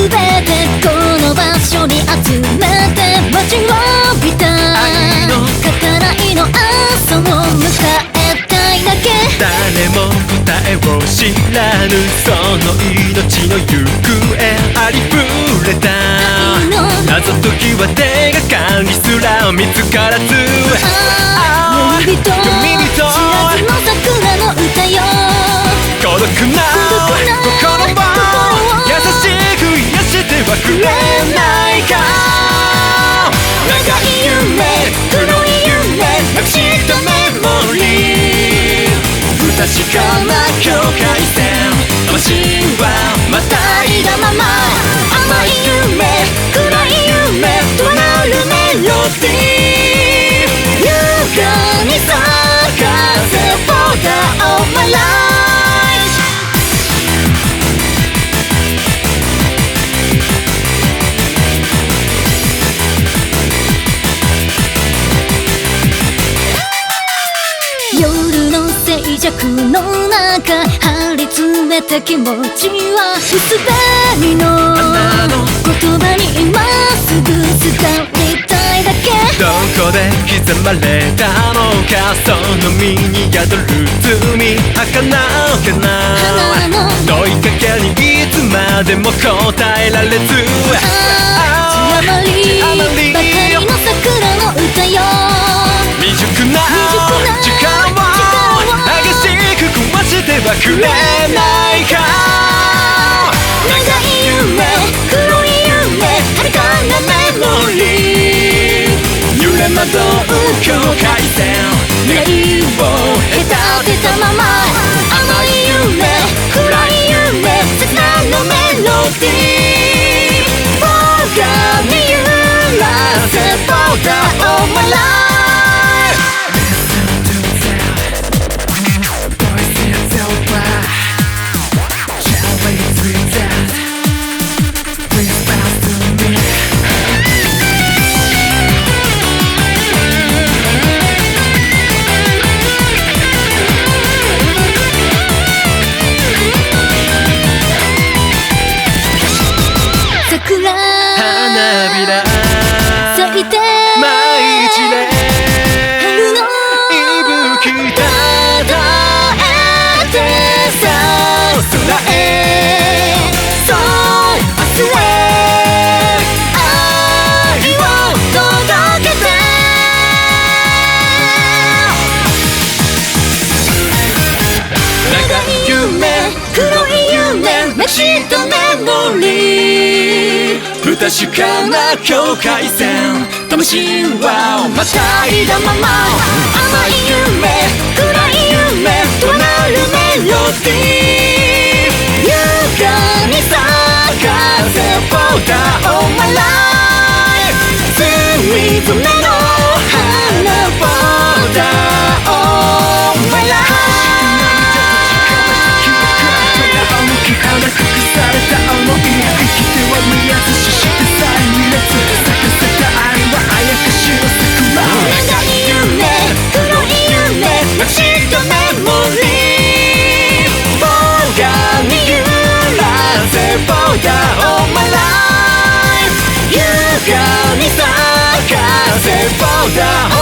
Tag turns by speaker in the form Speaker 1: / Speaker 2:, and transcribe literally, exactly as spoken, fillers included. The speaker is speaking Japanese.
Speaker 1: べてこの場所に集めて待ちわびた儚いの朝を迎えたいだけ。
Speaker 2: 誰も答えを知らぬその命の行方ありふれた謎解きは手がかりすら見つからず。
Speaker 1: 読み人知らずの桜の歌よ。
Speaker 2: 孤独な心を優しく癒してはくれないか。長い夢黒い夢なくしたメモリー不確かな境界線魂はまたいだまま。甘い夢暗い夢となるメロディー優雅に咲かせ Border of my life。夜の静寂の中張り詰めた気持ちは薄紅の言葉に今すぐ伝えたいだけ。どこで刻まれたのかその身に宿る罪儚げな問いかけにいつまでも答えられず。あまりばかりの桜の歌よ。未熟な時間を激しく壊してはくれないか。長い夢黒い夢遥かなメモリー揺れ惑う境界線願いを隔てたまま。甘い夢暗い夢切なのメロディー僕に揺らせ Border of my life。花びら咲いて舞い散れ春の息吹きたたえてさ空へそう明日へ愛を届けて。長い夢黒い夢なくしたメモリー不確かな境界線魂はまたいだまま。甘い夢暗い夢となるメロディー優雅に咲かせ Border of my life。 隅々の花 Border of my life。 荒くされた想い生きては見やすししてさえ見れず咲かせた愛はあやかしの桜。長い夢黒い夢なくしたメモリー僕に揺らせ Border of my life。 優雅に咲かせ Border of my life。